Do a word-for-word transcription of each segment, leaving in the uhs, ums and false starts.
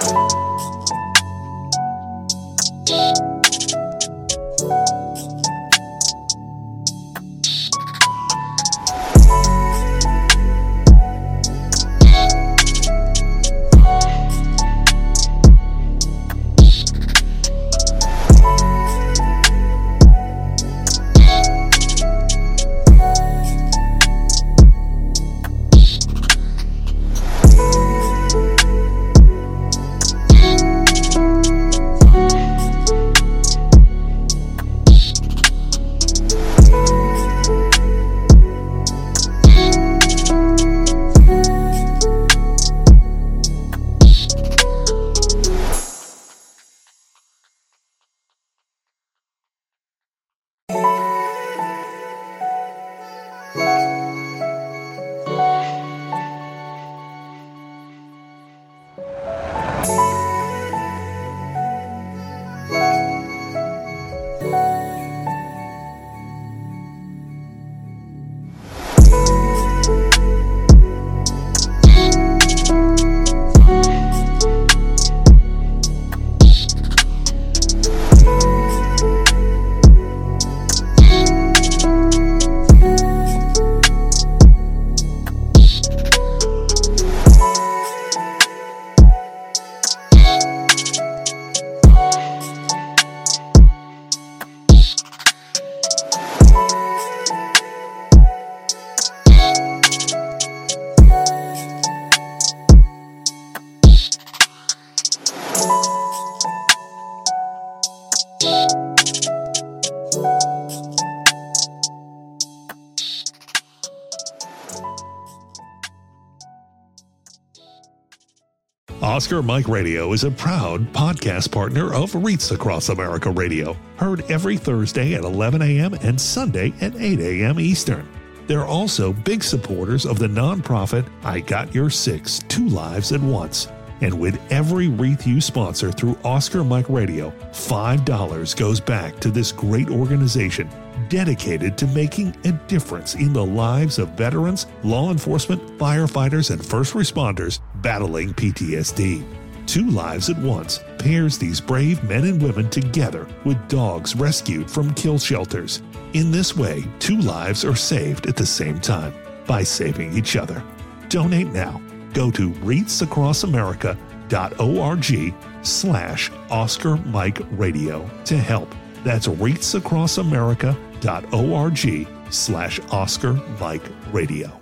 Oscar Mike Radio is a proud podcast partner of Reach Across America Radio, heard every Thursday at eleven a.m. and Sunday at eight a.m. Eastern. They're also big supporters of the nonprofit I Got Your Six, Two Lives at Once. And with every wreath you sponsor through Oscar Mike Radio, five dollars goes back to this great organization dedicated to making a difference in the lives of veterans, law enforcement, firefighters, and first responders battling P T S D. Two Lives at Once pairs these brave men and women together with dogs rescued from kill shelters. In this way, two lives are saved at the same time by saving each other. Donate now. Go to reach across america dot org slash Oscar Mike Radio to help. That's reach across america dot org slash Oscar Mike Radio.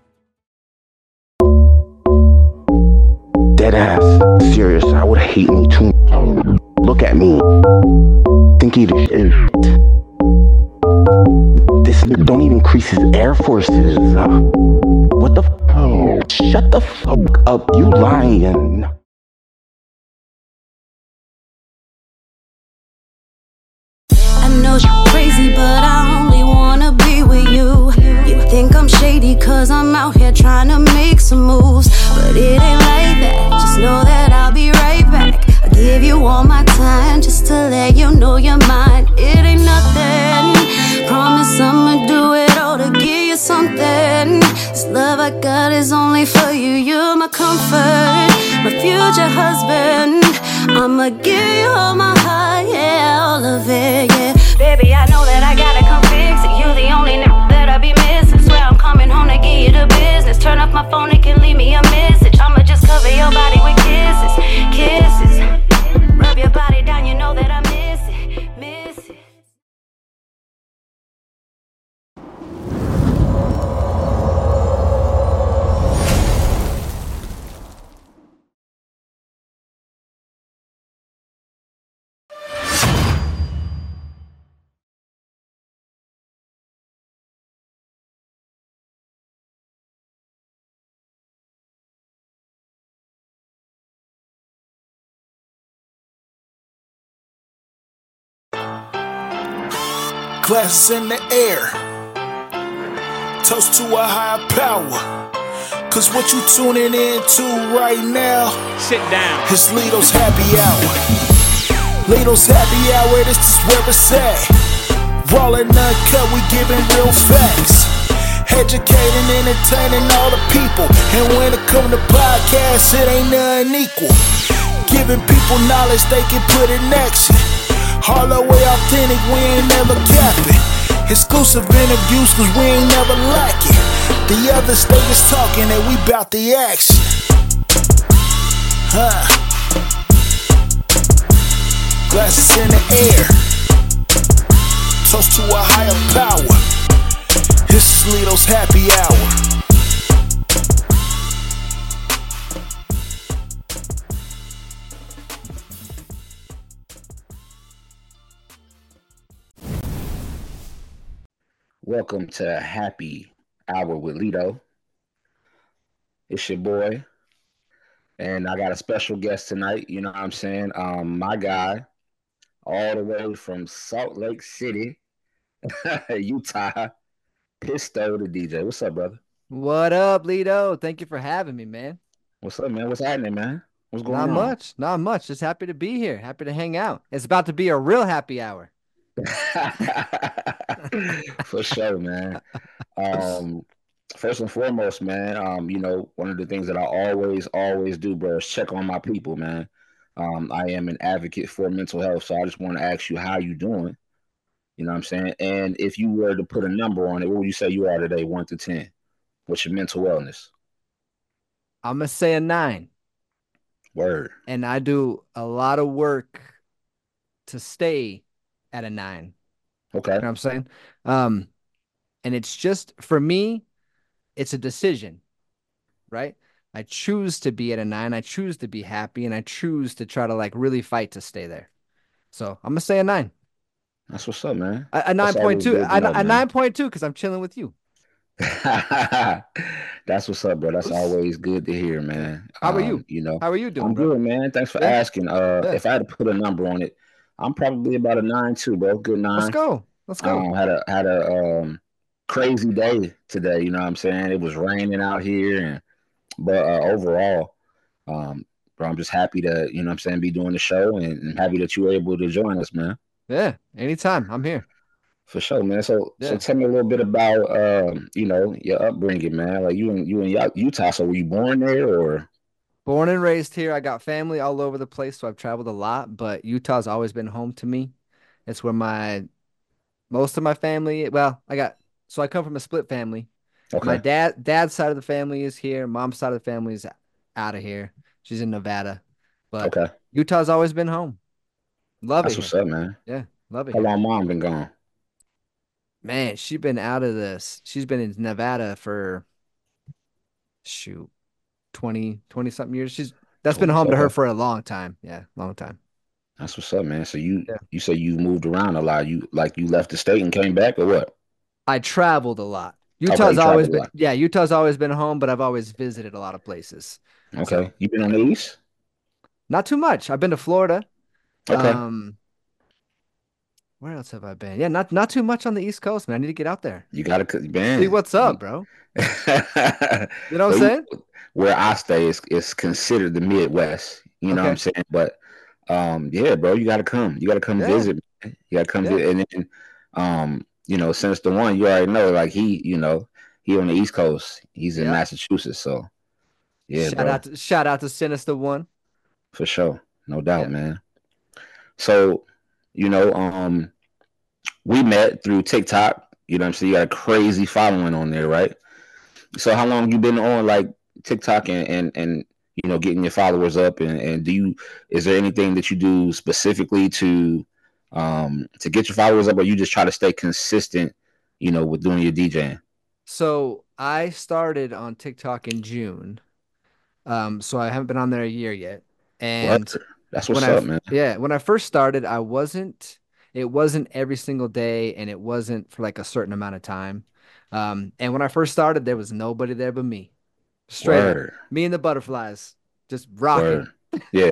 Dead ass. Serious. I would hate me too. Look at me. Think he the shit. This nigga don't even crease his Air Forces. Uh, what the f? Oh, shut the fuck up. You lying. I know you're crazy, but I only wanna be with you. You think I'm shady cause I'm out here trying to make some moves, but it ain't like that. Just know that I'll be right back. I'll give you all my time just to let you know you're mine. It ain't nothing. Promise I'ma do it all to give you something. This love I got is only for you. You're my comfort, my future husband. I'ma give you all my heart, yeah, all of it, yeah. Baby, I know that I gotta come fix it. You the only nigga that I be missing. Swear I'm coming home to give you the business. Turn off my phone, it can leave me a message. I'ma just cover your body with kisses, kisses. Rub your body down, you know that I miss it, miss it. Glasses in the air, toast to a higher power. Cause what you tuning in to right now, sit down, it's Lito's Happy Hour. Lito's Happy Hour, this is where it's at. Raw and uncut, we giving real facts. educating, entertaining all the people. And when it come to podcasts, it ain't nothing equal. Giving people knowledge they can put in action. All the way authentic, we ain't never capping. Exclusive interviews, cause we ain't never lacking. The other state is talking and we bout the action. Huh. Glasses in the air. Toast to a higher power. This is Lito's Happy Hour. Welcome to Happy Hour with Lito. It's your boy. And I got a special guest tonight, you know what I'm saying? Um, my guy, all the way from Salt Lake City, Utah, Pisto the D J. What's up, brother? What up, Lito? Thank you for having me, man. What's up, man? What's happening, man? What's going not on? Not much. Not much. Just happy to be here. Happy to hang out. It's about to be a real happy hour. For sure, man. Um, first and foremost, man, um, you know, one of the things that I always, always do, bro, is check on my people, man. Um, I am an advocate for mental health, so I just want to ask you how you doing. You know what I'm saying? And if you were to put a number on it, what would you say you are today, one to ten? What's your mental wellness? I'm gonna say a nine. Word. And I do a lot of work to stay at a nine. Okay. You know what I'm saying? Um, and it's just, for me, it's a decision, right? I choose to be at a nine. I choose to be happy, and I choose to try to like really fight to stay there. So I'm gonna say a nine. That's what's up, man. A, a nine point two. A, a nine point two because I'm chilling with you. That's what's up, bro. That's always good to hear, man. How are um, you? You know, how are you doing? I'm bro? good, man. Thanks for yeah. asking. Uh, yeah. If I had to put a number on it, I'm probably about a nine too, bro. Good nine. Let's go. Let's go. Um, had a had a um crazy day today. You know what I'm saying? It was raining out here, and but uh, overall, um, bro, I'm just happy to you know what I'm saying be doing the show, and, and happy that you were able to join us, man. Yeah, anytime. I'm here. For sure, man. So, yeah. so tell me a little bit about, um, you know, your upbringing, man. Like you in you in Utah. So, were you born there or? Born and raised here. I got family all over the place, so I've traveled a lot. But Utah's always been home to me. It's where my most of my family. Well, I got so I come from a split family. Okay. My dad dad's side of the family is here. Mom's side of the family is out of here. She's in Nevada. But okay. Utah's always been home. Love That's it. That's what's here. up, man. Yeah, love it. How here. long mom been gone? Man, she's been out of this. She's been in Nevada for shoot, twenty, twenty something years. She's that's been home okay. to her for a long time. Yeah, long time. That's what's up, man. So you yeah. you say you moved around a lot. You like you left the state and came back or what? I traveled a lot. Utah's okay, always been yeah, Utah's always been home, but I've always visited a lot of places. Okay. So, you been on the east? Not too much. I've been to Florida. Okay. Um Where else have I been? Yeah, not not too much on the East Coast, man. I need to get out there. You gotta, man. See what's up, bro. You know what I'm saying? Where I stay is is considered the Midwest. You know okay. what I'm saying? But um, yeah, bro, you gotta come. You gotta come yeah. visit. Man. You gotta come yeah. visit. And then, um, you know, since the one you already know, like he, you know, he on the East Coast. He's in yeah. Massachusetts, so yeah. Shout bro. out to shout out to Sinister One. For sure, no doubt, yeah. man. So. You know, um, we met through TikTok. You know what I'm saying? You got a crazy following on there, right? So how long you been on like TikTok and and, and you know getting your followers up? And, and do you is there anything that you do specifically to um to get your followers up, or you just try to stay consistent, you know, with doing your DJing? So I started on TikTok in June. Um, so I haven't been on there a year yet. And what? That's what's when up, I, man. Yeah, when I first started, I wasn't. It wasn't every single day, and it wasn't for like a certain amount of time. Um, and when I first started, there was nobody there but me. Straight Word. up, me and the butterflies, just rocking. Word. Yeah.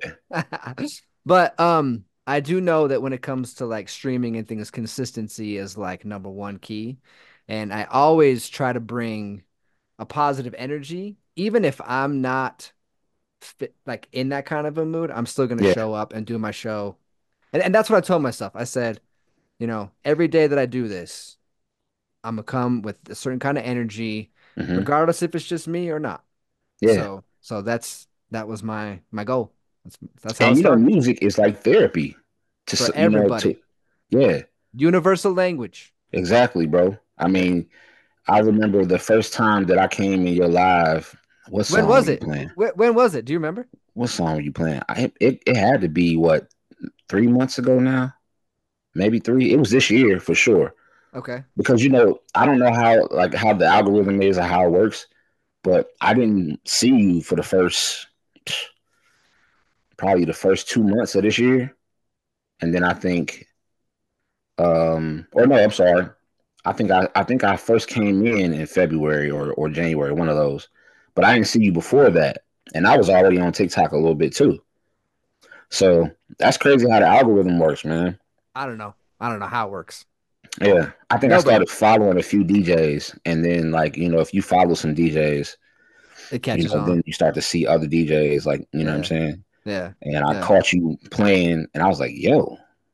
But um, I do know that when it comes to like streaming and things, consistency is like number one key. And I always try to bring a positive energy, even if I'm not. Fit, like in that kind of a mood, I'm still gonna yeah. show up and do my show, and and that's what I told myself. I said, you know, every day that I do this, I'm gonna come with a certain kind of energy, Hmm. regardless if it's just me or not. Yeah. So so that's that was my my goal. That's that's how it And you know, started music is like therapy to, for s- you know, to, everybody. yeah, Universal language. exactly, bro. I Yeah. mean, I remember the first time that I came in your live. What When song were was you it? playing? When, when was it? Do you remember? What song were you playing? I, it, it had to be what, three months ago now? Maybe three. It was this year for sure. Okay. Because, you know, I don't know how, like, how the algorithm is or how it works, but I didn't see you for the first, probably the first two months of this year. And then I think, um, or no, I'm sorry. I think I, I think I first came in in February or, or January, one of those. But I didn't see you before that. And I was already on TikTok a little bit too. So that's crazy how the algorithm works, man. I don't know. I don't know how it works. Yeah. I think I Nobody. started following a few D Js. And then, like, you know, if you follow some D Js, It you catches know, on. then you start to see other D Js, like, you know what I'm Yeah. saying? Yeah. And I Yeah. caught you playing, and I was like, yo.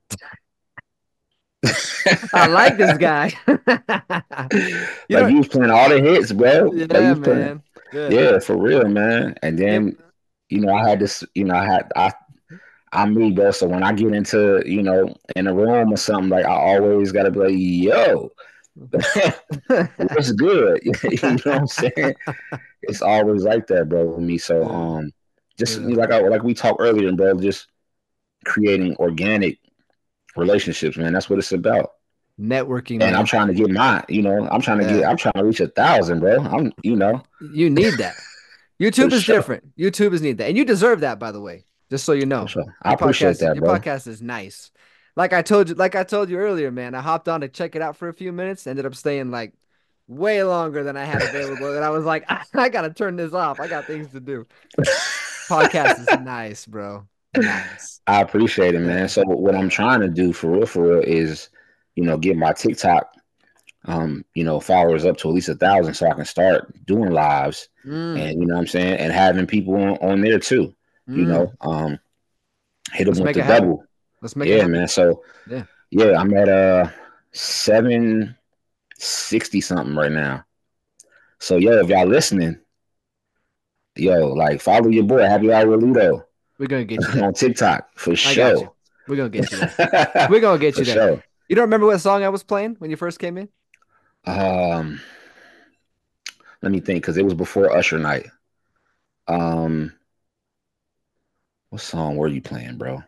I like this guy. You Like, know, you was playing all the hits, bro. Like, you yeah, was playing, man. Yeah. yeah, for real, man. And Give then, you know, I had this, you know, I had, I, I'm me, bro. So when I get into, you know, in a room or something, like, I always got to be like, yo, what's good? You know what I'm saying? It's always like that, bro, with me. So, Yeah. um, just Yeah. you know, like I, like we talked earlier, bro, just creating organic relationships, man. That's what it's about. Networking, And I'm man. trying to get my, you know, I'm trying to get, Yeah. I'm trying to reach a thousand, bro. I'm, you know, You need that. for YouTube is sure, different. YouTube is need that. And you deserve that, by the way. Just so you for know. sure. I Your appreciate podcast is that, your bro. podcast is nice. Like I told you, like I told you earlier, man. I hopped on to check it out for a few minutes, ended up staying like way longer than I had available. And I was like, I gotta turn this off. I got things to do. Podcast is nice, bro. Nice. I appreciate it, man. Yeah. So what I'm Yeah. trying to do for real, for real, is, you know, get my TikTok, um, you know, followers up to at least a thousand, so I can start doing lives, Mm. and you know what I'm saying, and having people on, on there too. You Mm. know, um, hit them Let's with make the it happen. double. Let's make it Yeah, happen. man. So Yeah. yeah, I'm at uh seven sixty something right now. So yo, if y'all listening, yo, like follow your boy Happy Hour with Ludo We're gonna get you there. on TikTok for I got you. sure. We're gonna get you there. We're gonna get For you there. sure. You don't remember what song I was playing when you first came in? Um, let me think, because it was before Usher night. Um, what song were you playing, bro?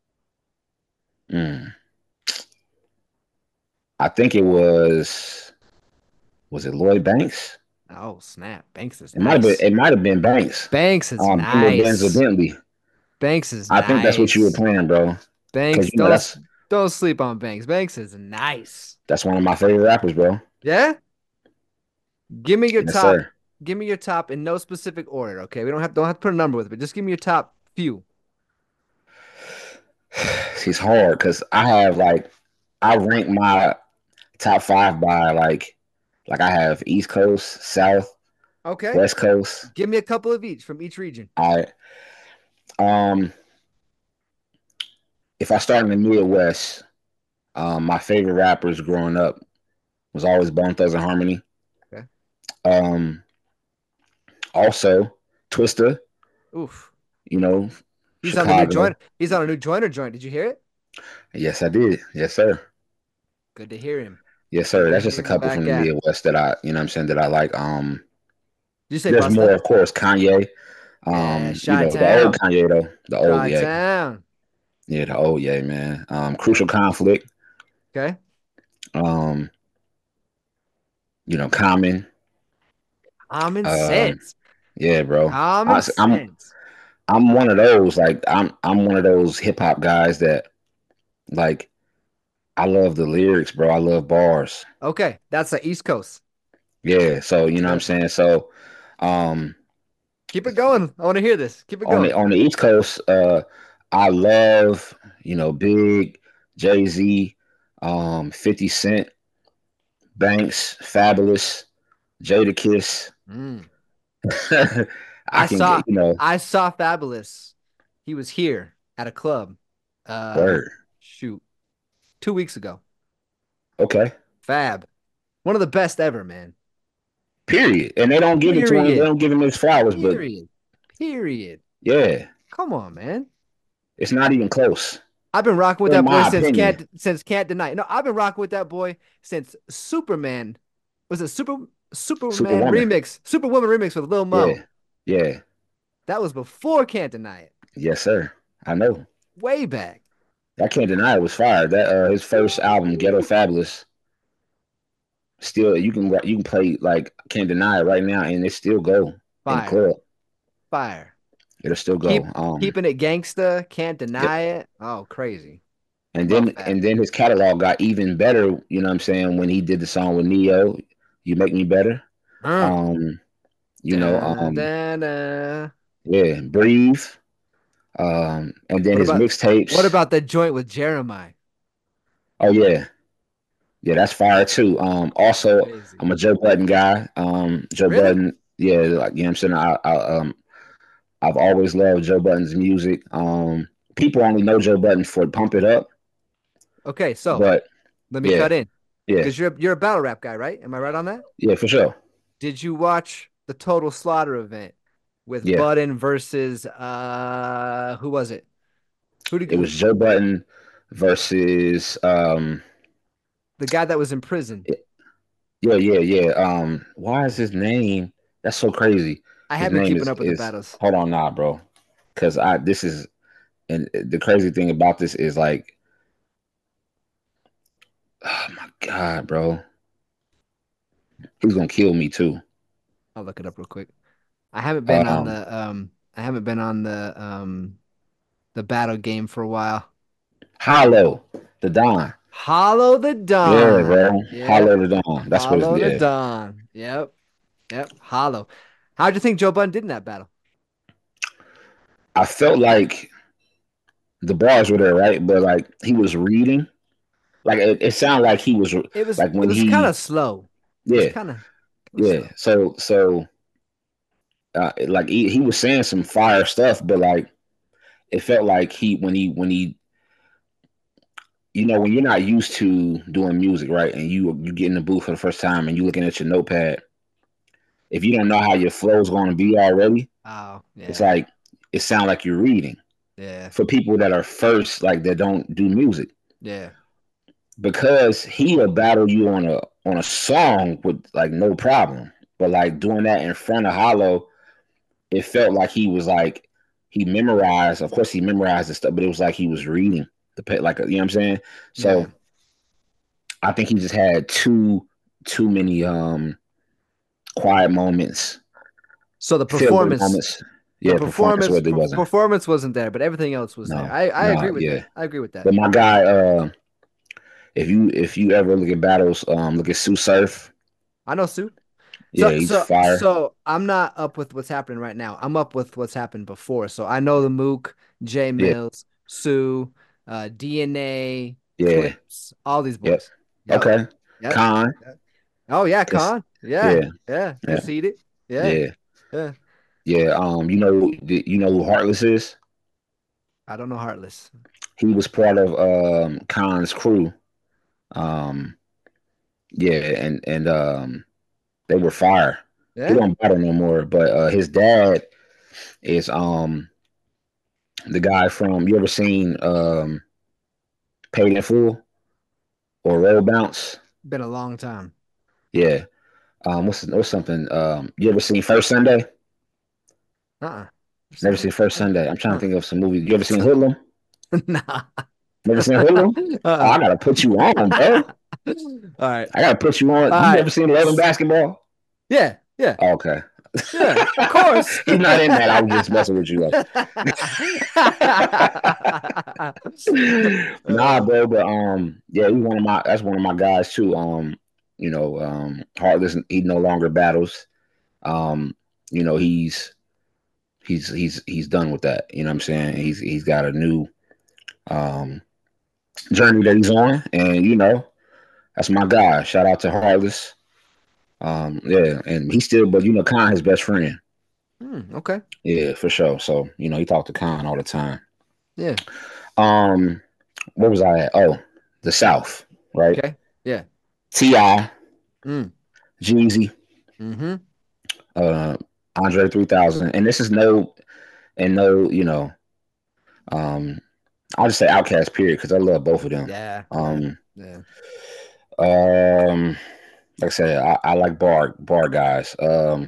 Mm, I think it was was it Lloyd Banks? Oh, snap. Banks is It might have been nice. it might have been Banks. Banks is Um, him or Denzel nice. Bentley. Banks is I think that's what you were nice. playing, bro. Because Banks, you know don't that's don't sleep on Banks. Banks is nice. that's one of my favorite rappers, bro. Yeah? Give me your Yes, top. sir. Give me your top in no specific order, okay? We don't have don't have to put a number with it, but just give me your top few. It's hard because I have like I rank my top five by like like I have East Coast, South, Okay. West Coast. Give me a couple of each from each region. I um if I start in the Midwest, um my favorite rappers growing up was always Bone Thugs and Harmony. Okay. Um also Twista, Oof. you know, He's on the new Chicago. joint. He's on a new joiner joint. Did you hear it? Yes, I did. Yes, sir. Good to hear him. Yes, Good sir. to That's just hear a him couple from back the at. Midwest that I, you know what I'm saying, that I like. Um Did you say there's more, Busta? of course, Kanye. Yeah, Um, you know, the old Chi-Town. Kanye though. The old yeah. Chi-Town. Yeah, the old yeah, man. Um, Crucial Conflict. Okay. Um, you know, Common. Common Um, sense. yeah, bro. Common I, I'm sense. I'm one of those, like I'm I'm one of those hip hop guys that like I love the lyrics, bro. I love bars. Okay, that's the East Coast. Yeah, so you know what I'm Yeah. saying? So um Keep it going. I want to hear this. Keep it on the going. on the East Coast, uh I love, you know, Big, Jay-Z, um, fifty Cent, Banks, Fabulous, Jadakiss. Mm. I I can saw get, you know, I saw Fabulous. He was here at a club. Uh word. shoot. Two weeks ago. Okay. Fab. One of the best ever, man. Period. And they don't give it to him. They Period. don't give him his flowers, but Period. Period. yeah, Come on, man. it's not even close. I've been rocking with In that boy my since opinion. can't since can't deny. it. No, I've been rocking with that boy since Superman. Was it Super Superman Superwoman. remix? Superwoman remix with Lil Mo. Yeah, yeah, That was before Can't Deny It. yes, sir. I know. Way back. I can't deny it was fire. That uh, his first album, Ghetto Fabulous. Still, you can you can play like Can't Deny It right now, and it still go in the Fire. club. Fire. It'll still go. Keep, um, keeping it gangsta, can't deny it. Oh, crazy. and then love that. and then his catalog got even better. You know what I'm saying? When he did the song with Neo, "You Make Me Better." Mm. Um, you know, um, Da-da-da. yeah, Breathe. Um, and then What his about- mixtapes. What about the joint with Jeremiah? Oh yeah, yeah, that's fire too. Um, also, Crazy. I'm a Joe Budden guy. Um, Joe Really? Budden, yeah, like you know what I'm saying. I, I um, I've always loved Joe Budden's music. Um, people only know Joe Budden for Pump It Up, Okay, so but let me yeah. cut in yeah, because you're you're a battle rap guy, right? Am I right on that? yeah, for sure. Did you watch the Total Slaughter event with Yeah. Budden versus uh who was it? Who did It was Joe Budden versus um, the guy that was in prison? yeah, yeah, yeah. Um, why is his name? That's so crazy. I His haven't been name keeping is- up with is- the battles. Hold on, now, bro, because I this is, and the crazy thing about this is like, oh my god, bro, he's gonna kill me too. I'll look it up real quick. I haven't been on Um, the um I haven't been on the um the battle game for a while. Hollow the Don. Hollow the Dawn. Yeah, bro. Yeah. Hollow the Don. That's Hollow what the it's yeah. Dawn. Yep. Yep. Hollow. How'd you think Joe Budden did in that battle? I felt like the bars were there, right? But like he was reading. Like it, it sounded like he was It was like when it was he kind of slow. It yeah. was kind of Yeah. So so uh like he, he was saying some fire stuff, but like it felt like he when he when he you know when you're not used to doing music, right? And you you get in the booth for the first time and you looking at your notepad, if you don't know how your flow's gonna be already, Oh, yeah. it's like it sounds like you're reading. yeah. For people that are first, like that don't do music. Yeah. Because he will battle you on a on a song with like no problem. But like doing that in front of Hollow, it felt like he was like he memorized. Of course, he memorized the stuff, but it was like he was reading the pet, like you know what I'm saying. So Yeah. I think he just had too too many um quiet moments, So the filler performance, moments. the Yeah, performance, performance where they per- wasn't. performance wasn't there, but everything else was No, there. I, I no, agree with yeah. that. I agree with that. But my guy, uh, if you if you ever look at battles, um, look at Sue Surf. I know Sue. Yeah, So, he's so, fire. so I'm not up with what's happening right now. I'm up with what's happened before. So I know the Mook, Jay Mills, Sue, uh, D N A, Yeah. Clips, all these Yep. boys. Yep. Okay. Yep. Khan. Oh yeah, Yes. Khan. Yeah, yeah, Yeah. Yeah. conceded. Yeah, Yeah. yeah. Yeah. Um, you know, you know who Heartless is? I don't know Heartless. He was part of um Khan's crew. Um, yeah, and and um, they were fire. Yeah, He don't battle no more, but uh, his dad is um the guy from you ever seen um Paid in Full or Roll Bounce? been a long time. Yeah. Um, what's what's something? Um, you ever seen First Sunday? Uh-uh. Never seen First Sunday. I'm trying to think of some movies. You ever seen Hoodlum? Nah. Never seen Hoodlum? Oh, I Uh-uh. gotta put you on, bro. All right. I gotta put you on. You Alright. ever seen Love and Basketball? Yeah, yeah, Oh, okay. yeah. Of course. He's not in that. I was just messing with you. Nah, bro, but um, yeah, he's one of my. That's one of my guys too. Um, you know, um, Heartless. He no longer battles. Um, you know, he's he's he's he's done with that. You know what I'm saying? He's he's got a new um journey that he's on, and you know, that's my guy. Shout out to Heartless. Um, yeah, and he still, but you know, Khan his best friend. Hmm, okay. Yeah, for sure. So you know, he talked to Khan all the time. Yeah. Um, where was I at? Oh, the South, right? Okay. Yeah. T I Mm. Jeezy, Mm-hmm. uh, Andre three thousand, and this is no, and no, you know, um, I'll just say Outkast, period, because I love both of them. Yeah. Um, Yeah. um, like I said, I, I like bar bar guys. Um,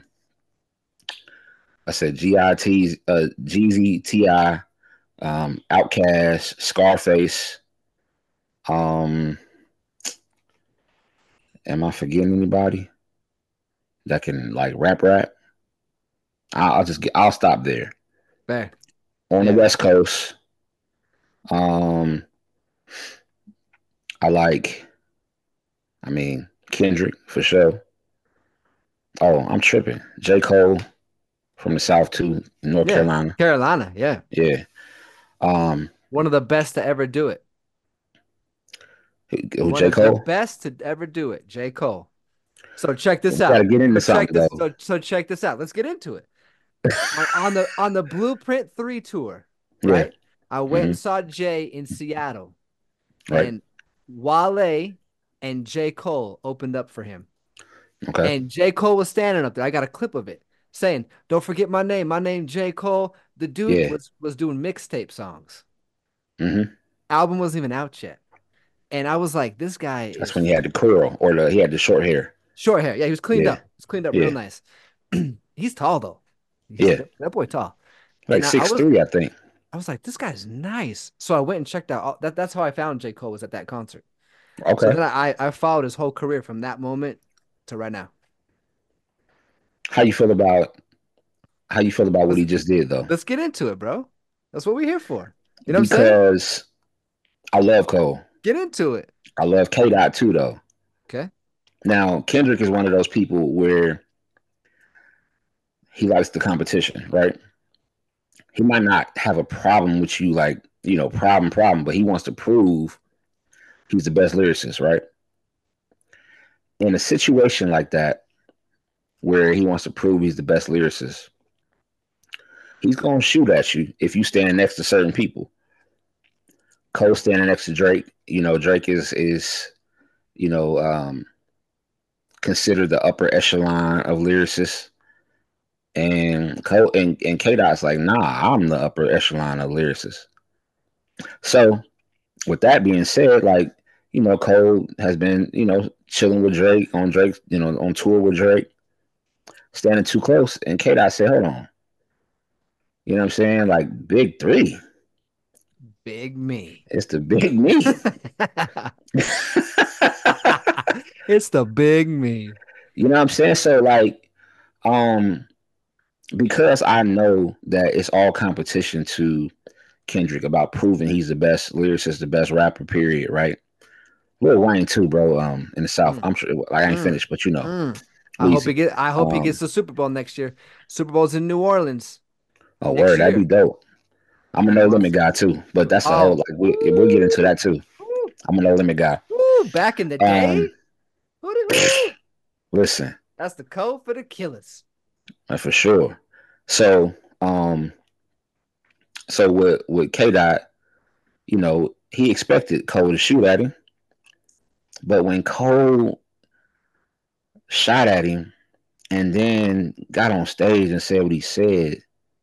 I said G I T, uh, Jeezy, T I, um, Outkast, Scarface. Um, am I forgetting anybody that can like rap rap? I'll, I'll just get. I'll stop there. Fair. On the Yeah. West Coast, um, I like. I mean Kendrick for sure. Oh, I'm tripping. J. Cole from the South too, North Yeah. Carolina. Carolina. Yeah. Yeah. Um, One of the best to ever do it. who, One J. of the Cole? best to ever do it. J. Cole. So check We this gotta out. get into So check something this. though. So, so check this out. Let's get into it. On, on the on the Blueprint three tour, Yeah. right? I went hmm and saw Jay in Seattle, Right. and Wale and J. Cole opened up for him. Okay. And J. Cole was standing up there. I got a clip of it saying, "Don't forget my name. My name J. Cole." The dude Yeah. was was doing mixtape songs. hmm Album wasn't even out yet. And I was like, this guy That's is when he had the curl or the he had the short hair. short hair. Yeah, he was cleaned Yeah. up. He's cleaned up real Yeah. nice. He's tall though. He's Yeah. that, that boy tall. Like And I, I six was three, I think. I was like, this guy's nice. So I went and checked out all, that. That's how I found J. Cole was at that concert. So Okay. then I I followed his whole career from that moment to right now. How you feel about how you feel about what Let's he just did though? let's get into it, bro. That's what we're here for. You know what I'm saying? Because I love Cole. Get into it. I love K Dot too though. Okay. Now Kendrick is one of those people where he likes the competition, right? He might not have a problem with you, like, you know, problem, problem, but he wants to prove he's the best lyricist, right? In a situation like that, where he wants to prove he's the best lyricist, he's going to shoot at you if you stand next to certain people. Cole standing next to Drake, you know, Drake is, is you know, um, considered the upper echelon of lyricists. And Cole and, and K Dot's like, nah, I'm the upper echelon of lyricists. So with that being said, like, you know, Cole has been, you know, chilling with Drake on Drake, you know, on tour with Drake, standing too close. And K Dot said, hold on. You know what I'm saying? Like big three. Big me. It's the big me. It's the big me. You know what I'm saying? So like, um, because I know that it's all competition to Kendrick about proving he's the best lyricist, the best rapper, period, right? Lil Wayne too, bro. Um, in the South, Mm. I'm sure. Like, I ain't Mm. finished, but you know, Mm. I hope he Weezy. get. I hope he Um, gets the Super Bowl next year. Super Bowl's in New Orleans Oh, next word, that'd year. be dope. I'm a You No know what I'm Limit guy too, but that's a Oh. whole like we we'll get into that too. Woo, I'm a No Limit guy. woo, back in the day, Um, who did who? listen, That's the code for the killers. uh, for sure. So, um, so with with K Dot, you know, he expected Cole to shoot at him, but when Cole shot at him and then got on stage and said what he said,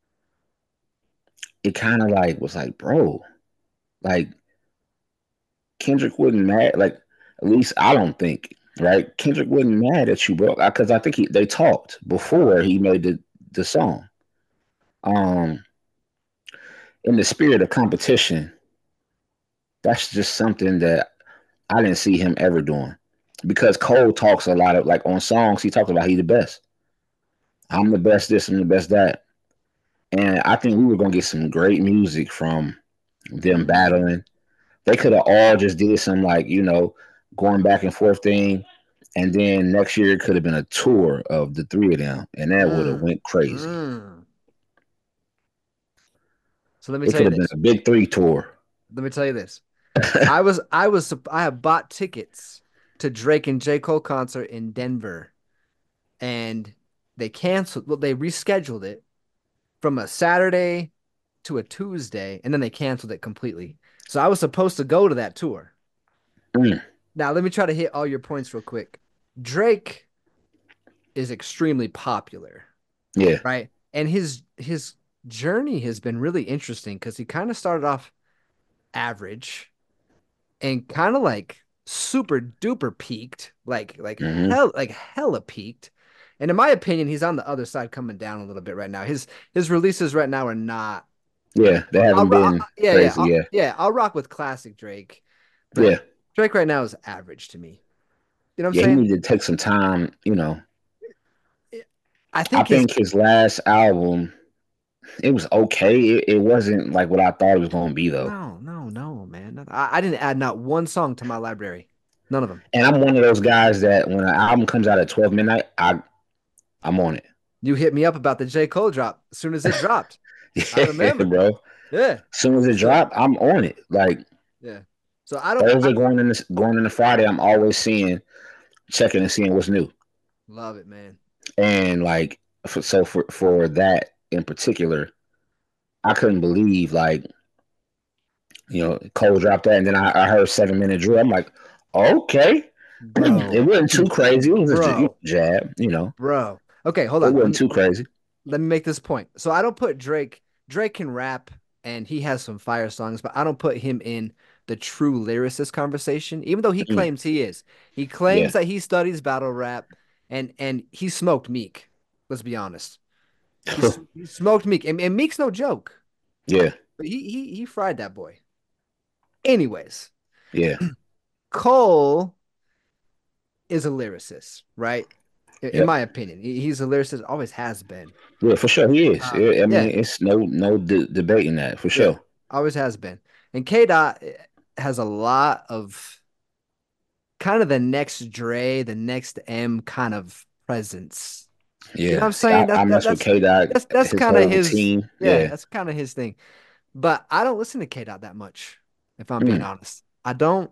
it kind of like was like, bro, like Kendrick wasn't mad. Like, at least I don't think, right? Kendrick wasn't mad at you, bro, because I think he, they talked before he made the the song. Um, in the spirit of competition, that's just something that I didn't see him ever doing. Because Cole talks a lot of like on songs, he talks about he the best. I'm the best this, I'm the best that. And I think we were gonna get some great music from them battling. They could have all just did some like, you know, going back and forth thing. And then next year it could have been a tour of the three of them, and that would have Mm. went crazy. Mm. So let me It tell could you have been this. a big three tour. Let me tell you this. I was I was sup- I have bought tickets to Drake and J. Cole concert in Denver, and they canceled. Well, they rescheduled it from a Saturday to a Tuesday, and then they canceled it completely. So I was supposed to go to that tour. Mm. Now let me try to hit all your points real quick. Drake is extremely popular, Yeah. right? And his his journey has been really interesting because he kind of started off average and kind of like super duper peaked, like like hmm hell like hella peaked. And in my opinion, he's on the other side coming down a little bit right now. His his releases right now are not. Yeah. They I'll, haven't ro- I'll, been yeah, yeah, crazy. I'll, Yeah. yeah. I'll rock with classic Drake, but Yeah. Drake right now is average to me. You know what I'm Yeah. He saying? needed to take some time. You know, I I think his think his last album, it was okay. It, it wasn't like what I thought it was going to be, though. no, no, no, man. I, I didn't add not one song to my library. None of them. And I'm one of those guys that when an album comes out at twelve midnight, I I'm on it. You hit me up about the J. Cole drop as soon as it dropped. I Yeah, remember. bro. Yeah. As soon as it So dropped, I'm on it. Like yeah. So I don't I Thursday going into going into Friday, I'm always seeing, checking and seeing what's new. love it, man. And like, for, so for for that in particular, I couldn't believe like, you know, Cole dropped that, and then I, I heard Seven Minute Drill. I'm like, okay, Bro. it wasn't too crazy. It was just a Bro. jab, you know. Bro. Okay, hold It on. Let wasn't me too crazy. let me make this point. So I don't put Drake. Drake can rap and he has some fire songs, but I don't put him in the true lyricist conversation, even though he Mm, claims he is. He yeah, claims that he studies battle rap and and he smoked Meek. Let's be honest. He, s- he smoked Meek. And, and Meek's no joke. yeah, But he he he fried that boy. Anyways, yeah, Cole is a lyricist, right? In, in yeah, my opinion, he, he's a lyricist, always has been. yeah. For sure, he is. Um, I I yeah, mean, it's no no de- debating that for yeah, sure. always has been. And K Dot has a lot of kind of the next Dre, the next M kind of presence. You know what Yeah, I'm see, saying? I, I That, that mess with that's K Dot, that's that's his kind of whole his team. yeah, Yeah, that's kind of his thing. But I don't listen to K Dot that much, if I'm being mm, honest. I don't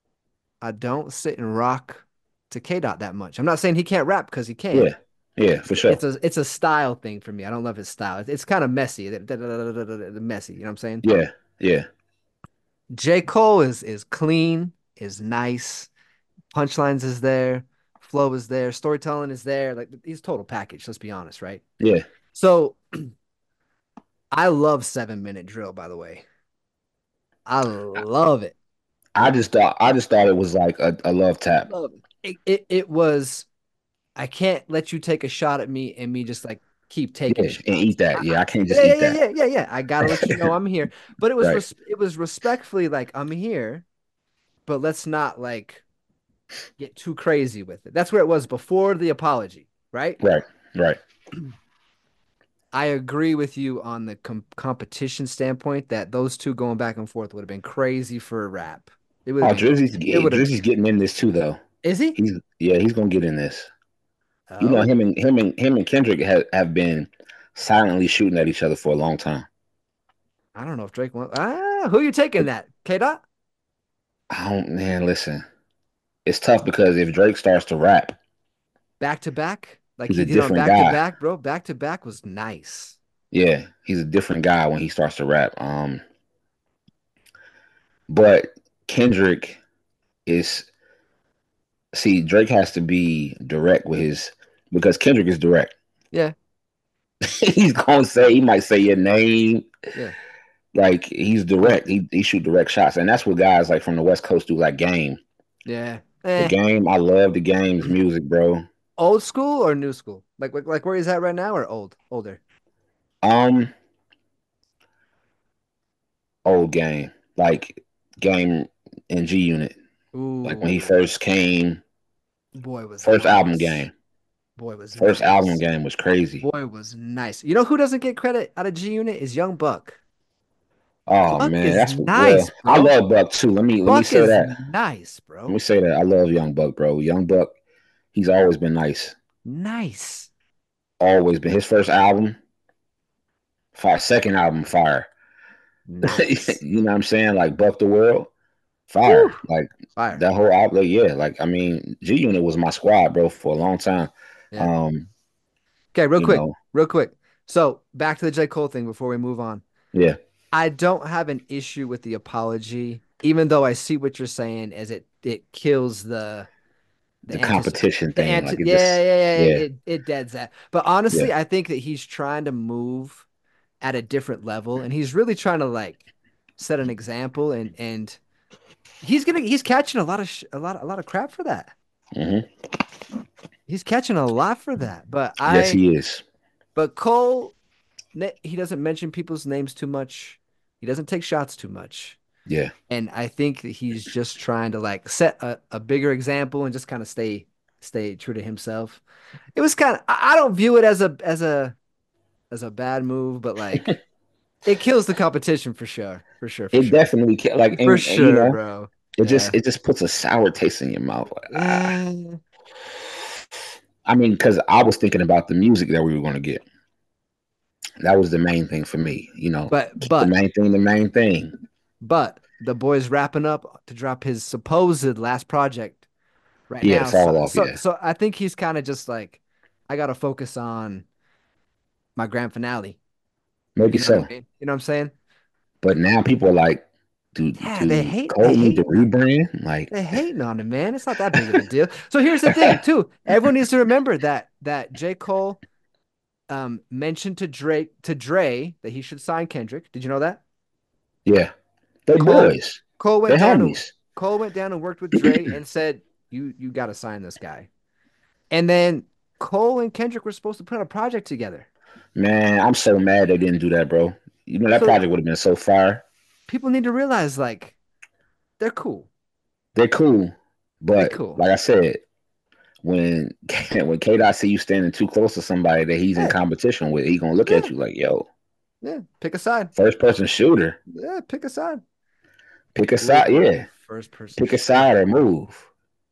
I don't sit and rock to K Dot that much. I'm not saying he can't rap because he can. yeah, yeah, for It's sure. it's a it's a style thing for me. I don't love his style. It's, it's kind of messy. The- the- the- the- the- the Messy. You know what I'm saying? Yeah, yeah, J. Cole is is clean, is nice. Punchlines is there, flow is there, storytelling is there. Like he's total package. Let's be honest, right? yeah. So I love Seven Minute Drill. By the way, I love it. I just thought I just thought it was like a, a love tap. Love it. It, it. it was. I can't let you take a shot at me and me just like keep taking Yeah, and eat shots. I, that. I, Yeah, I can't just yeah, yeah, eat yeah, that. yeah, yeah, yeah. I gotta let you know I'm here. But it was Right, res- it was respectfully like I'm here, but let's not like get too crazy with it. That's where it was before the apology, right? right, right. I agree with you on the com- competition standpoint that those two going back and forth would have been crazy for a rap. It would have Oh, been. Drizzy's It would have. Drizzy's getting in this too, though. Is he? He's yeah, he's gonna get in this. You know, Oh, him and him and him and Kendrick have, have been silently shooting at each other for a long time. I don't know if Drake wants. Ah, who you taking that? K Dot I don't, man, listen, it's tough because if Drake starts to rap, back to back, like he's he a did on different back to guy. back, bro. Back to back was nice. Yeah, he's a different guy when he starts to rap. Um, but Kendrick is see Drake has to be direct with his because Kendrick is direct. Yeah, He's gonna say he might say your name. yeah. Like he's direct. He he shoot direct shots, and that's what guys like from the West Coast do. Like Game, Yeah. the Eh. Game. I love the Game's music, bro. Old school or new school? Like like like where he's at right now or old? Older. Um, old Game, like Game in G Unit, like when he Ooh, first came, boy was first album nice. Game, Boy was first album nice. Game was crazy. Boy was nice. You know who doesn't get credit out of G Unit is Young Buck. Oh Buck man, is that's well. nice, I bro. love Buck too. Let me let me Buck say is that. nice, Let me bro. say that. I love Young Buck, bro. Young Buck, he's always been nice. Nice. Always been. His first album, fire. Second album, fire. Nice. You know what I'm saying? Like Buck the World, Woo. fire. Like Fire. that whole outlet, yeah. Like I mean, G Unit was my squad, bro, for a long time. Yeah. Um, Okay, real you quick. know, Real quick. So back to the J. Cole thing before we move on. yeah, I don't have an issue with the apology, even though I see what you're saying as it it kills the the antici- competition the thing. anti- Like it yeah, just, yeah, yeah, yeah, it it deads that. But honestly, yeah. I think that he's trying to move at a different level, and he's really trying to like set an example, and and he's gonna he's catching a lot of sh a lot a lot of crap for that. Hmm. He's catching a lot for that. But Yes, I he is. but Cole, ne- he doesn't mention people's names too much. He doesn't take shots too much. Yeah. And I think that he's just trying to like set a, a bigger example and just kind of stay stay true to himself. It was kind of I I don't view it as a as a as a bad move, but like it kills the competition for sure. For sure, for It sure. definitely can, like, For and, and you sure, know, bro. it just Yeah. it just puts a sour taste in your mouth. Like, ah. Yeah. I mean, because I was thinking about the music that we were going to get. That was the main thing for me. You know, But keep the but main thing the main thing. but the boy's wrapping up to drop his supposed last project right Yeah, now. it's all So off. so Yeah, so I think he's kind of just like I gotta focus on my grand finale. maybe You know what so. I mean? You know what I'm saying? But now people are like, do Yeah, they do hate they Cole need to hating on rebrand? Like, they hating on him, man. It's not that big of a deal. So here's the thing, too. Everyone needs to remember that that J. Cole um mentioned to Drake to Dre that he should sign Kendrick. Did you know that? yeah, they Cole boys, Cole they went down and homies. Cole went down and worked with Dre and said, You you gotta sign this guy. And then Cole and Kendrick were supposed to put out a project together. Man, I'm so mad they didn't do that, bro. You know that So project would have been so fire. people need to realize like they're cool. They're cool, They but cool. like I said, when when K Dot see you standing too close to somebody that he's in Yeah, competition with, he gonna look yeah, at you like, yo, yeah. Pick a side. first person shooter. Yeah, pick a side. Pick a side, Ooh, yeah. first person Pick a side shooter. or move.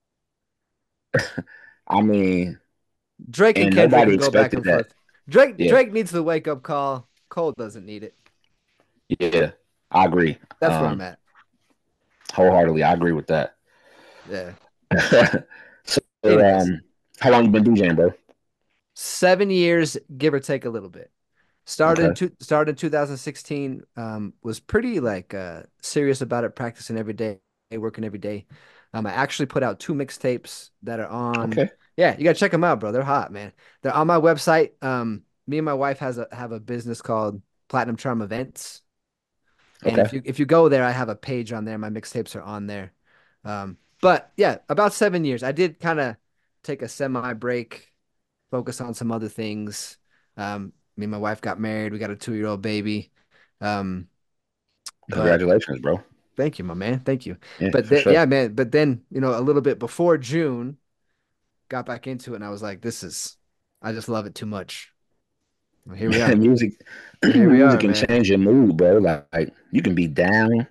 I mean, Drake and and Kendrick nobody can go back expected and that. forth. Drake Yeah, Drake needs the wake up call. Cole doesn't need it. yeah, I agree. That's where I'm Um, at. wholeheartedly, I agree with that. Yeah. So, Anyways, um, how long you been DJing, bro? seven years, give or take a little bit. Started in Okay, two, started in two thousand sixteen. Um, was pretty like uh serious about it, practicing every day, working every day. Um, I actually put out two mixtapes that are on. okay, Yeah, you gotta check them out, bro. They're hot, man. They're on my website. Um, me and my wife has a have a business called Platinum Charm Events. And okay. if you if you go there, I have a page on there. My mixtapes are on there. Um, but yeah, about seven years. I did kind of take a semi break, focus on some other things. Um, me and my wife got married. We got a two year old baby. Um, but Congratulations, bro. thank you, my man. Thank you. Yeah, But for then, sure. yeah, man. But then, you know, a little bit before June, got back into it, and I was like, this is, I just love it too much. Well, here we are. music, Here we music are, can man. change your mood, bro. Like, like you can be down.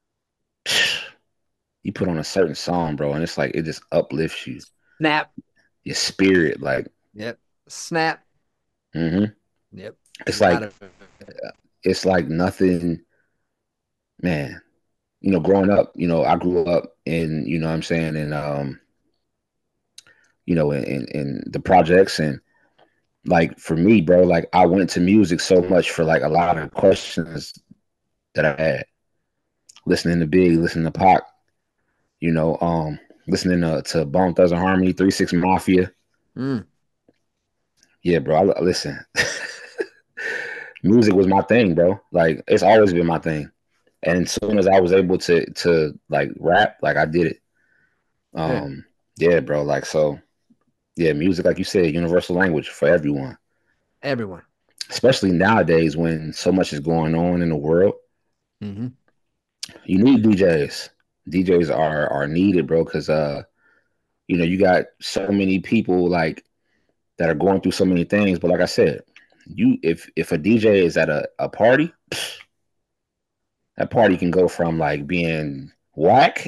You put on a certain song, bro, and it's like it just uplifts you, Snap. your spirit. Like, Yep. Snap. hmm Yep. it's You like gotta. it's like nothing, man. You know, growing up, you know, I grew up in, you know, what I'm saying, in um, you know, in in the projects, and like for me, bro, like I went to music so much for like a lot of questions that I had. Listening to Big, listening to Pac, you know, um, listening to, to Bone Thugs and Harmony, Three Six Mafia. Mm. Yeah, bro. I, listen, music was my thing, bro. Like it's always been my thing. And as soon as I was able to to like rap, like I did it. Yeah. Um, yeah, bro. Like so, yeah, music, like you said, universal language for everyone. Everyone. Especially nowadays when so much is going on in the world. Mm-hmm. You need D Js. D Js are are needed, bro, because uh, you know, you got so many people like that are going through so many things. But like I said, you if if a D J is at a, a party, that party can go from like being whack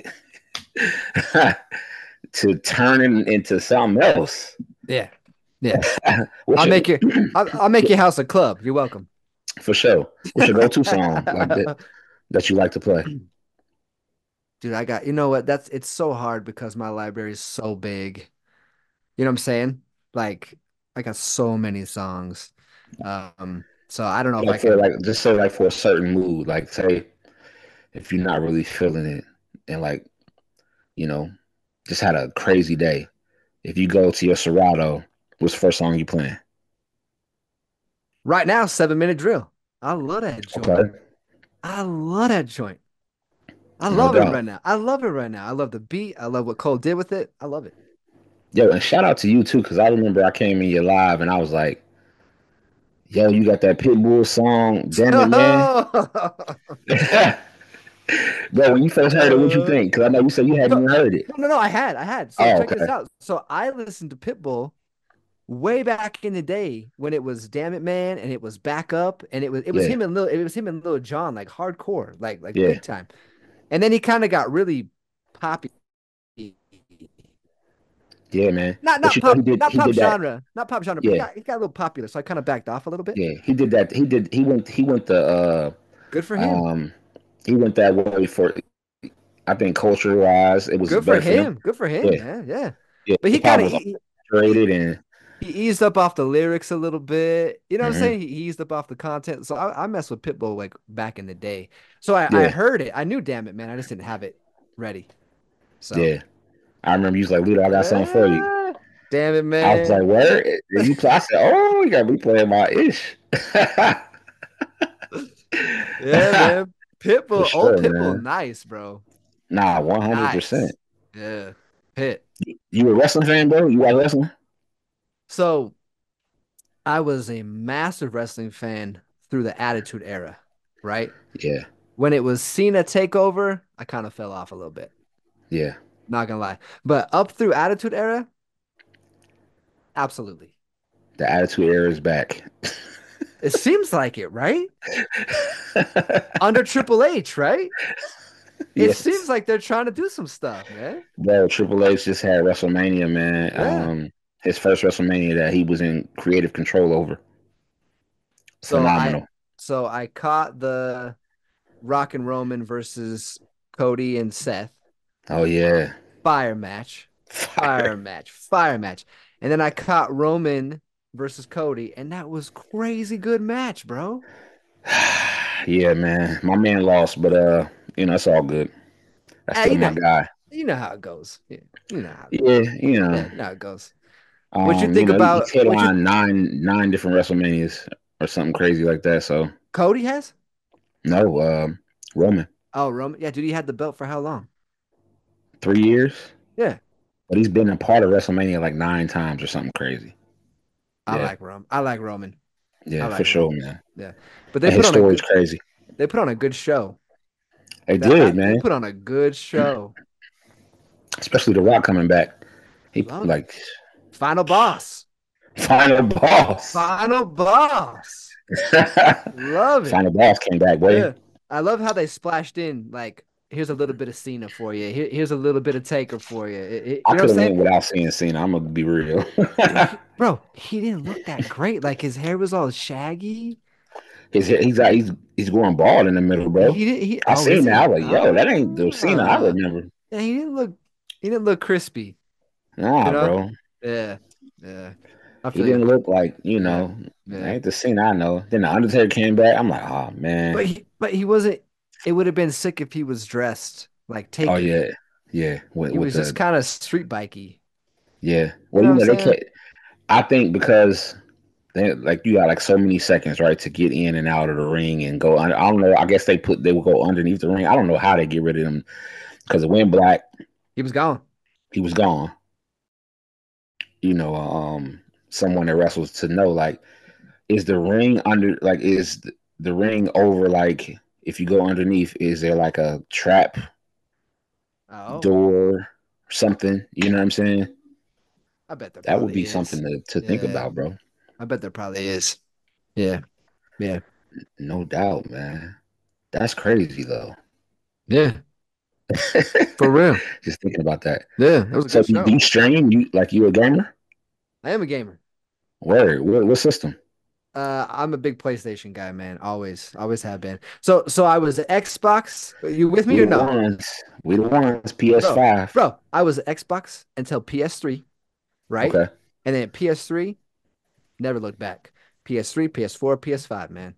to turning into something else. Yeah. Yeah. What's I'll your, make your I'll, I'll make your house a club. You're welcome. for sure. What's your go-to song like that that you like to play? Dude, I got, you know what? That's it's so hard because my library is so big. You know what I'm saying? Like I got so many songs. Um, so I don't know if I Like for can. like just say like for a certain mood, like say if you're not really feeling it and like, you know, just had a crazy day. if you go to your Serato, what's the first song you playing? Right now, seven minute drill. I love that joint. Okay. I love that joint. I No love it doubt. right now. I love it right now. I love the beat. I love what Cole did with it. I love it. Yo, and shout out to you too, because I remember I came in your live and I was like, yo, you got that Pitbull song, damn it, man. Bro, when you first heard it, what you think? Because I know you said you hadn't even heard it. No, no, no, I had, I had. So Oh, check this okay. out. So I listened to Pitbull way back in the day when it was "Damn It Man" and it was "Back Up" and it was it was Yeah. him and Lil it was him and Lil Jon, like hardcore, like like Yeah. big time. And then he kind of got really poppy. Yeah, man. Not But not you know pop he did not he pop did that. genre, not pop genre, but he Yeah. got he got a little popular, so I kind of backed off a little bit. Yeah, he did that. He did he went he went the uh Good for him. um he went that way for I think culture wise it was Good for better for him. him. Good for him, Yeah. man. Yeah. Yeah. But he hip hop kind of was he, rated and he eased up off the lyrics a little bit. You know what I'm Mhm. saying? He eased up off the content. So I, I messed with Pitbull like back in the day. So I, I Yeah. heard it. I knew, damn it, man. I just didn't have it ready. So yeah. I remember you was like, Ludo, I got something for you. Ah, damn it, man. I was like, where? And you play, I said, oh, you gotta be playing my ish. Yeah, man. Pitbull, For sure, old Pitbull, man. nice, bro. Nah, one hundred Nice. percent. Yeah. Pit. You a wrestling fan, bro? You watch wrestling? So I was a massive wrestling fan through the Attitude Era, right? Yeah, When it was Cena Takeover, I kind of fell off a little bit. yeah. Not gonna lie. But up through Attitude Era, absolutely. The Attitude Era is back. It seems like it, right? Under Triple H, right? It Yes. seems like they're trying to do some stuff, man. Bro, Triple H just had WrestleMania, man. Yeah. Um, his first WrestleMania that he was in creative control over. So Phenomenal. I so I caught the Rock and Roman versus Cody and Seth Oh yeah. fire match. Fire match. Fire match. And then I caught Roman versus Cody, and that was crazy good match, bro. Yeah, man. My man lost, but uh, you know, it's all good. That's Hey, still you my know- guy. You know how it goes. Yeah, you know how it Yeah, you know. Yeah, you know how it goes. Um, What'd you think know, about- He what'd you- headlined nine nine different WrestleManias or something crazy like that. So Cody has? no, um, Roman Oh, Roman. Yeah, dude, he had the belt for how long? three years. Yeah. But he's been a part of WrestleMania like nine times or something crazy. I Yeah. like Roman. I like Roman. Yeah, I like for sure, Roman. man. But they And put his on a story's good, crazy. they put on a good show. They That- did, They man. put on a good show. Especially The Rock coming back. He Love it. like Final boss. final boss. Final boss. Love it. Final boss came back, boy. Yeah. I love how they splashed in like, here's a little bit of Cena for you. Here, here's a little bit of Taker for you. It- it- you I know could what I'm have went saying? without seeing Cena. I'm gonna be real. Bro, he didn't look that great. Like his hair was all shaggy. He's he's he's he's going bald in the middle, bro. He didn't. He, I oh, seen is that. he? I was like, yo, that ain't the Cena I Ah. remember. Yeah, he didn't look. He didn't look crispy. Nah, You know? bro. Yeah, yeah. I He feel didn't you. look like, you know, Yeah. ain't the Cena I know. Then the Undertaker came back. I'm like, oh man. But he, but he wasn't. It would have been sick if he was dressed like Taker. Oh yeah, yeah. With, He with was the, just kind of street bikey. yeah. Well, know you what know, I'm they saying? can't. I think because they like you got like so many seconds, right, to get in and out of the ring and go under. I don't know. I guess they put they will go underneath the ring. I don't know how they get rid of them because when Black He was gone. he was gone. You know, um, someone that wrestles to know like, is the ring under like is the ring over like if you go underneath, is there like a trap Oh, door or something? You know what I'm saying? I bet there. That would probably be is. something to, to think Yeah. about, bro. I bet there probably is. Yeah, yeah, No doubt, man. That's crazy though. yeah. For real. Just thinking about that. Yeah, that was a So good you, show. do you stream? You like you a gamer? I am a gamer. Word. What, what system? Uh, I'm a big PlayStation guy, man. Always, always have been. So, so I was at Xbox. You with me We or the no? ones. We the ones. P S five. Bro, I was at Xbox until P S three, right? Okay. And then P S three, never looked back. P S three, P S four, P S five, man.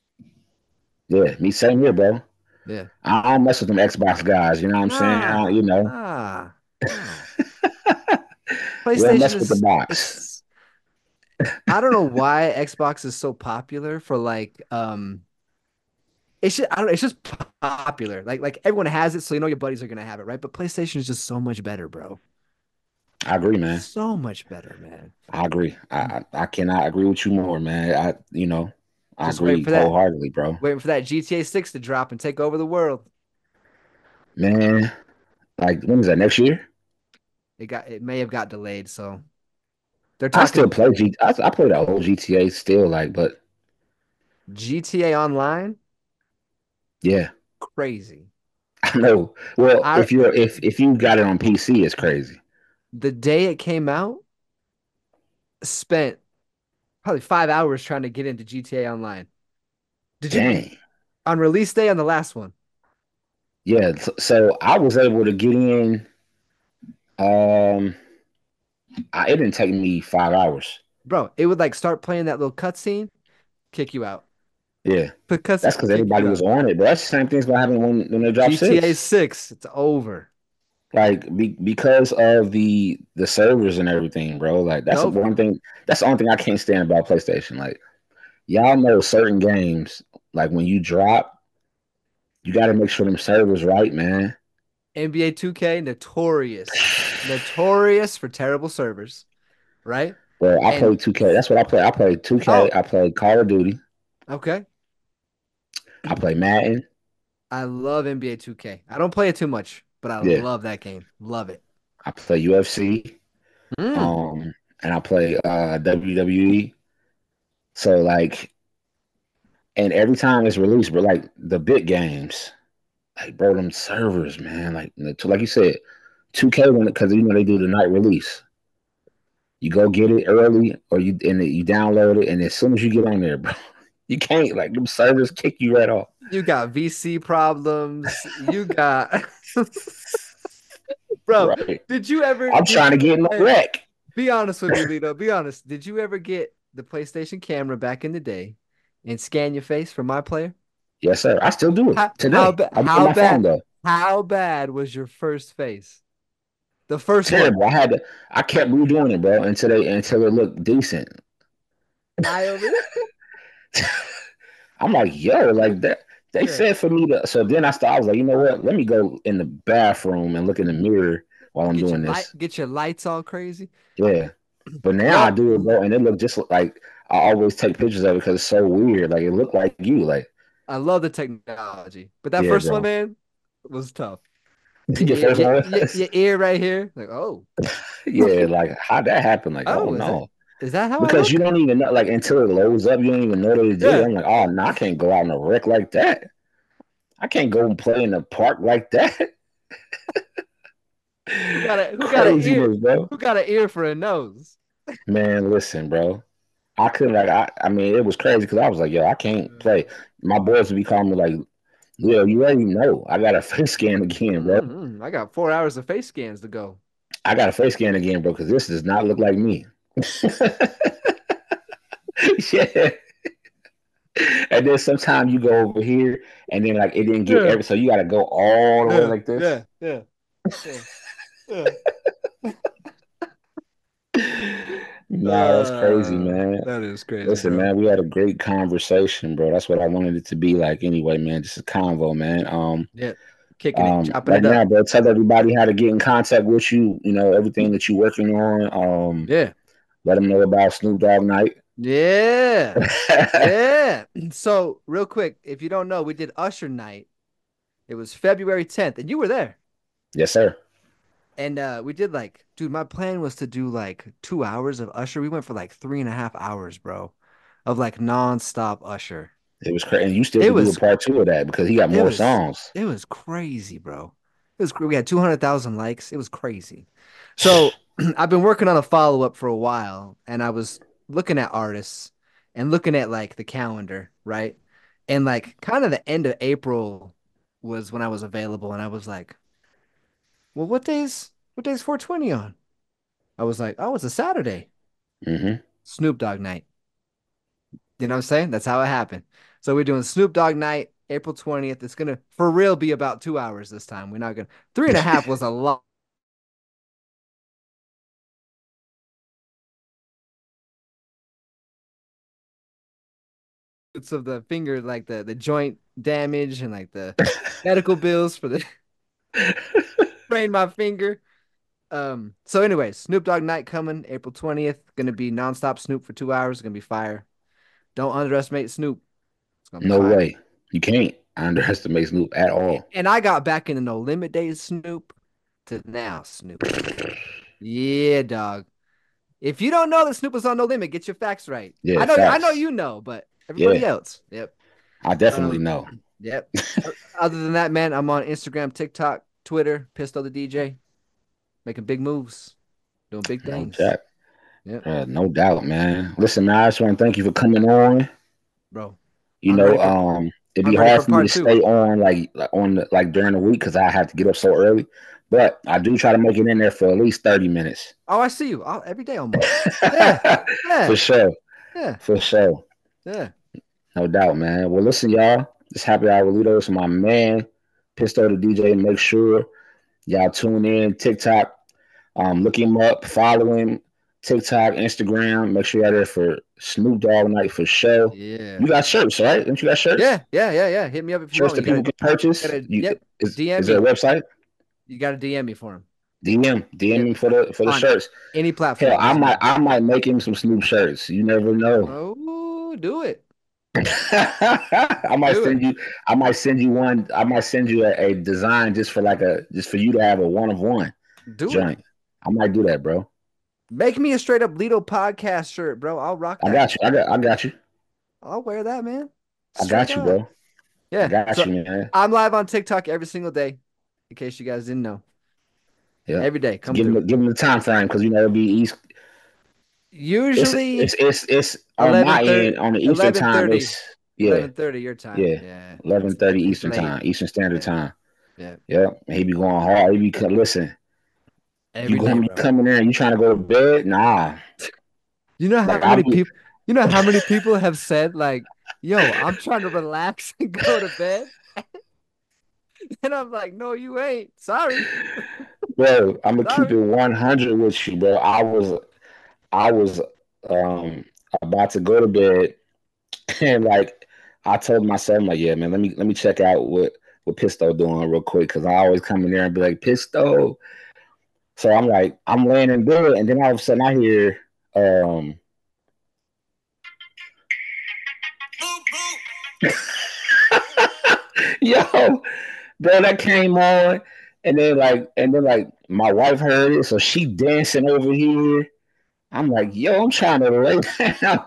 Yeah, me same here, bro. Yeah. I don't mess with them Xbox guys. You know what I'm saying? I Ah. don't- you know. Ah. We don't PlayStation mess with the is box. it's I don't know why Xbox is so popular for like um it's just I don't know, it's just popular. Like like everyone has it, so you know your buddies are gonna have it, right? But PlayStation is just so much better, bro. I agree, man. So much better, man. I agree. I, I I cannot agree with you more, man. I you know I Just waiting agree for that wholeheartedly, bro. waiting for that G T A six to drop and take over the world. Man, like when is that next year? It got it may have got delayed, so they're I still talking play G. I, I play the old G T A still, like, but G T A Online. yeah, Crazy. I know. Well, I if you're if if you got it on P C, it's crazy. the day it came out, spent probably five hours trying to get into G T A Online. Did you Dang. on release day on the last one, Yeah. So, so I was able to get in. Um, I, it didn't take me five hours. bro? It would like start playing that little cutscene, kick you out. Yeah, The that's cutscene, because kick everybody you was out. on it. But that's the same thing's gonna happen when when they drop G T A six. six, it's over. Like be, because of the the servers and everything, bro. Like that's the Nope. one thing. That's the only thing I can't stand about PlayStation. Like y'all know certain games, like when you drop, you got to make sure them servers right, man. N B A two K, notorious, notorious for terrible servers, right? Bro, I And play two K. That's what I play. I play two K. oh, I play Call of Duty. okay. I play Madden. I love N B A two K. I don't play it too much, but I Yeah, love that game. Love it. I play U F C. Mm. Um, and I play uh W W E. So like, and every time it's released, bro, like the big games, like bro, them servers, man, like like you said, two K when because you know they do the night release. You go get it early, or you and it, you download it, and as soon as you get on there, bro, you can't like them servers kick you right off. You got V C problems. You got bro, Right. did you ever I'm did trying to you get in the hey, wreck. be honest with me, Lito. Be honest. Did you ever get the PlayStation camera back in the day and scan your face for my player? Yes, sir. I still do it How how today. bad I do it on how my phone bad though. how bad was your first face? The first one. Terrible. I had to. I kept redoing it, bro, until they until it looked decent. I over I'm like, yo, like that. They yeah. said for me to. So then I started. I was like, you know what? Let me go in the bathroom and look in the mirror while I'm Get your doing light this. get your lights all crazy. Yeah. But now I Yo, do it, bro, and it looked just like I always take pictures of it because it's so weird. Like it looked like you. Like, I love the technology. But that yeah, first one, bro. man, was tough. Your Your ear, first your, one your, was, your ear right here. Like, oh. yeah. Like how'd that happen? Like, I Oh, don't is that know. is that how I Because you look? don't even know, like, until it loads up, you don't even know that it did it. Yeah. I'm like, oh, no, I can't go out in a wreck like that. I can't go and play in the park like that. Who got a who got an ear? Craziness, bro. Who got an ear for a nose? Man, listen, bro. I couldn't, like, I, I mean, it was crazy because I was like, yo, I can't play. My boys would be calling me, like, yo, you already know. I got a face scan again, bro. Mm-hmm. I got four hours of face scans to go. I got a face scan again, bro, because this does not look like me. Yeah. And then sometimes you go over here and then like it didn't get Yeah, every so you gotta go all the way yeah, like this. yeah, yeah, yeah, yeah. Nah, that's crazy, Uh, man. that is crazy, Listen, bro. man, we had a great conversation, bro. That's what I wanted it to be like anyway, man. Just a convo, man. Um, Yeah, kicking it, um, chopping right it up. now, bro, tell everybody how to get in contact with you, you know, everything that you're working on. Um, Yeah, let them know about Snoop Dogg Night. yeah, yeah. So, real quick, if you don't know, we did Usher Night. It was February tenth, and you were there. Yes, sir. And uh, we did like, dude, my plan was to do like two hours of Usher. We went for like three and a half hours, bro, of like nonstop Usher. It was crazy. And you still It could do a was, part two of that because he got it more was, songs. it was crazy, bro. It was, we had two hundred thousand likes. It was crazy. So I've been working on a follow up for a while, and I was looking at artists and looking at like the calendar, right? And like kind of the end of April was when I was available, and I was like, well, what days, what days four twenty on? I was like, oh, it's a Saturday. Mm-hmm. Snoop Dogg night. You know what I'm saying? That's how it happened. So we're doing Snoop Dogg night, April twentieth. It's gonna for real be about two hours this time. We're not gonna three and a half was a lot. of the finger, like the the joint damage and like the medical bills for the sprained my finger. Um. So, anyways, Snoop Dogg night coming April twentieth. Gonna be nonstop Snoop for two hours. Gonna be fire. Don't underestimate Snoop. It's gonna be No fire. way. You can't underestimate Snoop at all. And I got back in the No Limit days, Snoop, to now Snoop. Yeah, dog. If you don't know that Snoop was on No Limit, get your facts right. Yeah, I know, I facts. know you know, but everybody Yeah. else. Yep. I definitely Um, know. Yep. Other than that, man, I'm on Instagram, TikTok, Twitter, Pistol the D J, making big moves, doing big No things. Jack. Yep, Uh, no doubt, man. Listen, man, I just want to thank you for coming on. bro. You I'm know, ready for- um, it'd I'm be ready hard for for me part to two. stay on like like, on the, like during the week because I have to get up so early. But I do try to make it in there for at least thirty minutes. Oh, I see you I'll, every day almost. Yeah, yeah, For sure. yeah, For sure. yeah. No doubt, man. Well, listen, y'all. This Happy Hour with Ludo is my man, Pistol the D J. Make sure y'all tune in. TikTok. Um, look him up, follow him. TikTok, Instagram. Make sure you're there for Snoop Dogg night for sure. Yeah. You got shirts, right? Don't you got shirts? Yeah, yeah, yeah, yeah. Hit me up if you Shirts want. that You people gotta, can purchase. gotta- You, yep. is, D M is there a me. website? You got to D M me for him. D M, D M Yep. me for the for the On shirts. Any platform. Hell, I doesn't might matter. I might make him some Snoop shirts. You never know. Oh, do it. I might Do send it. you. I might send you one. I might send you a, a design just for like a just for you to have a one of one Do it. joint. I might do that, bro. Make me a straight up Lido podcast shirt, bro. I'll rock that. I got you. I got. I got you. I'll wear that, man. I got you, Straight bro. up. Yeah. I got so you, man. I'm live on TikTok every single day, in case you guys didn't know. Yeah. Every day. Come Give through. him, give him the time frame because you know it'll be east. It's Usually it's it's, it's on my end on the Eastern time. It's yeah, eleven thirty your time. Yeah. Yeah. eleven thirty It's Eastern late. time, Eastern Standard Yeah. Time. Yeah. Yeah, he be going hard. He be co- listen. Every You day, gonna be bro. coming in? You trying to go to bed? Nah. You know how Like, many I'll be- people you know how many people have said like, yo, I'm trying to relax and go to bed. And I'm like, no, you ain't. Sorry. Bro, I'm gonna keep Sorry. it one hundred with you, bro. I was, I was, um, about to go to bed, and like, I told myself, I'm like, yeah, man, let me let me check out what what Pistol doing real quick, cause I always come in there and be like, Pistol. So I'm like, I'm laying in bed, and then all of a sudden I hear, um, yo, bro, that came on, and then like, and then like, my wife heard it, so she dancing over here. I'm like, yo, I'm trying to lay down.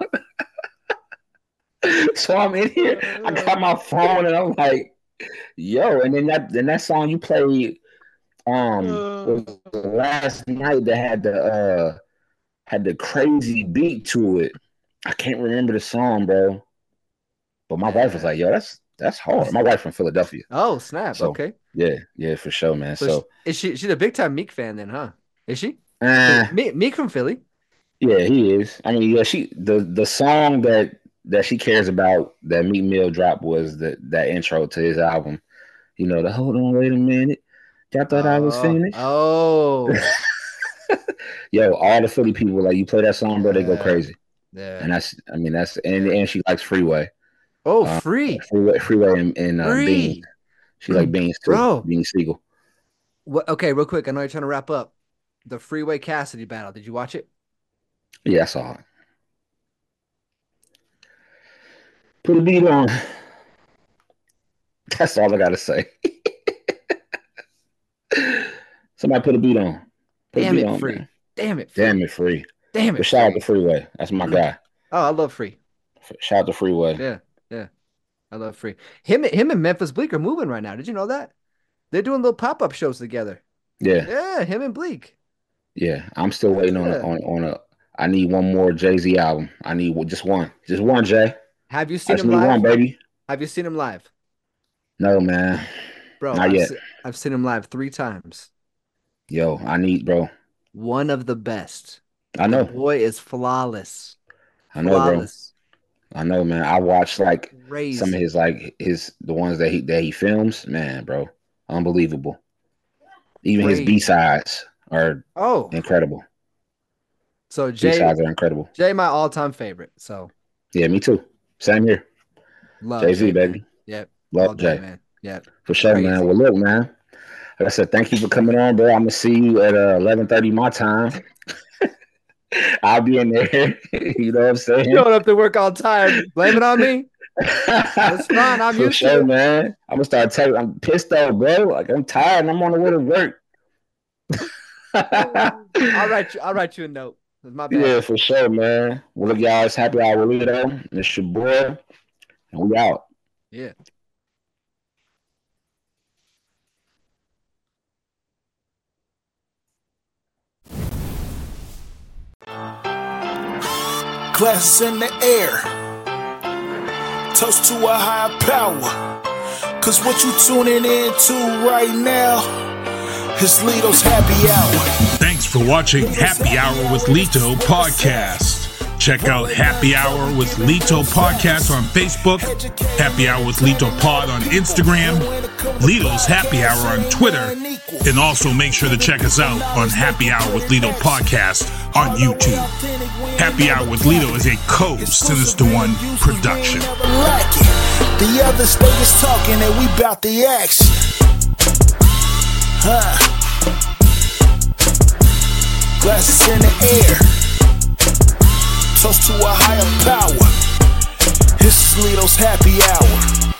So I'm in here. I got my phone, and I'm like, yo, and then that, then that song you played, um, was the last night that had the uh had the crazy beat to it. I can't remember the song, bro. But my wife was like, yo, that's that's hard. My wife from Philadelphia. Oh, snap. So, Okay. Yeah, yeah, for sure, man. So, So, she- is she she's a big time Meek fan then, huh? Is she? uh, Meek, Meek from Philly. yeah, he is. I mean, yeah, she the the song that that she cares about that Meek Mill dropped was the that intro to his album. You know, the hold on, wait a minute. I thought I was Oh, finished. Oh, Yo, all the Philly people, like you play that song, bro, they go Yeah. crazy. yeah. And that's, I mean, that's, and and she likes Freeway, Oh, uh, free, Freeway, Freeway, and, and uh, Beans. free. She like Beans too, Bro. Beans Siegel. What? Okay, real quick. I know you're trying to wrap up. The Freeway Cassidy battle. Did you watch it? Yeah, I saw it. Put a beat on. That's all I gotta say. Somebody put a beat on. Put Damn a beat it, on, free. man. Damn it, free. Damn it, free. Damn it. But shout out free. to Freeway. That's my guy. Oh, I love free. Shout out to Freeway. Yeah, yeah. I love free. Him, him and Memphis Bleak are moving right now. Did you know that? They're doing little pop up shows together. Yeah, Yeah, him and Bleak. yeah. I'm still waiting on Yeah. a, on on a. I need one more Jay-Z album. I need one- just one, just one, Jay. Have you I seen just him need live? one, baby. Have you seen him live, No, man. bro? Not I've, yet. se- I've seen him live three times. Yo, I need, bro. One of the best. I The know. boy is flawless. I know, bro. Flawless. I know, man. I watched like Crazy. some of his like his the ones that he that he films, man, bro. Unbelievable. Even his Crazy. B sides are Oh, incredible. so B Jay, sides are incredible. Jay, my all-time favorite. So Yeah, me too. Same here. Love Jay-Z, Jay, baby. Yep. Love All day, Jay. man. Yep. For sure, Crazy. man. Well, look, man. Like I said, thank you for coming on, bro. I'm gonna see you at uh, eleven thirty my time. I'll be in there. You know what I'm saying? You don't have to work all time. Blame it on me. That's fine. I'm For used sure, to it. man. I'm gonna start telling. I'm pissed off, bro. Like I'm tired and I'm on the way to work. I'll write you. I'll write you a note. It's my bad. Yeah, for sure, man. Well, look, y'all. It's Happy Hour with Lito. It's your boy, and we out. Yeah. Glasses in the air. Toast to a higher power. Cause what you tuning into right now is Lito's Happy Hour. Thanks for watching Happy Hour with Lito podcast. Check out Happy Hour with Lito podcast on Facebook, Happy Hour with Lito pod on Instagram, Lito's Happy Hour on Twitter, and also make sure to check us out on Happy Hour with Lito podcast on YouTube. Happy Hour with Lito is a co-Sinister One production. The other state is talking and we bout the action. Huh. Glasses in the air. Toast to a higher power. This is Lito's Happy Hour.